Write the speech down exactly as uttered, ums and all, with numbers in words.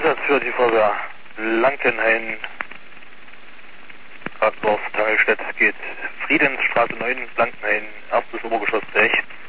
Einsatz für die Feuerwehr Lankenhain, Kartdorf, Teilstedt, geht Friedensstraße neun, Lankenhain, erstes Obergeschoss rechts.